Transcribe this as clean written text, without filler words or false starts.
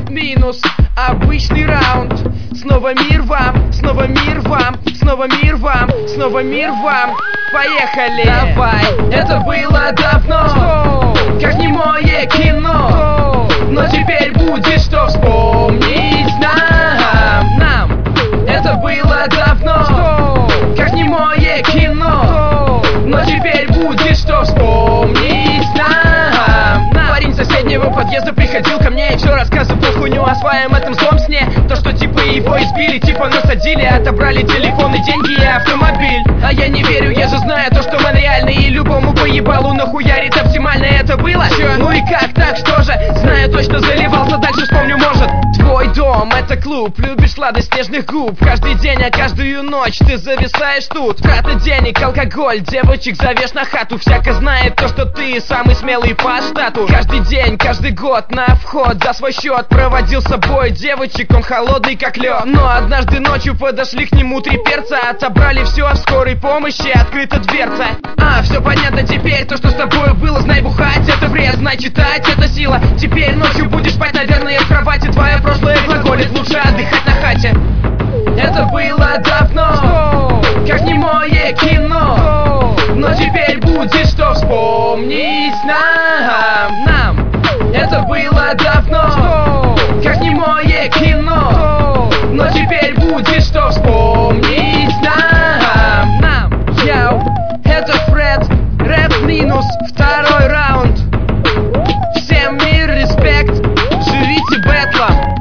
минус, обычный раунд. Снова мир вам, снова мир вам, снова мир вам, снова мир вам. Поехали! Давай, это было давно, как немое кино, но теперь будет что вспомнить нам. Это было давно, как немое кино, но теперь будет что вспомнить нам. Парень соседнего подъезда приходил ко мне и все рассказывал хуйню о своем этом злом сне. То, что типа его избили, типа насадили, отобрали телефон и деньги и автомобиль. А я не верю, я же знаю то, что мэн реальный, и любому поебалу нахуярит оптимально это было. Чё? Ну и как так, что же? Знаю точно, заливался, дальше вспомню, может. Твой дом — это клуб, любишь сладость нежных губ. Каждый день, а каждую ночь ты зависаешь тут. Трата денег, алкоголь, девочек зовешь на хату. Всяко знает то, что ты самый смелый по штату. Каждый день, каждый год на вход за свой счет проводил с собой девочек, он холодный как лед. Но однажды ночью подошли к нему три перца, отобрали все, в скорой помощи открыта дверца. Все понятно теперь, то, что с тобой было, знай, бухать это вред, знай, читать это сила. Теперь ночью будешь спать, наверное, в кровати. Твое прошлое глаголит, лучше отдыхать на хате. Это было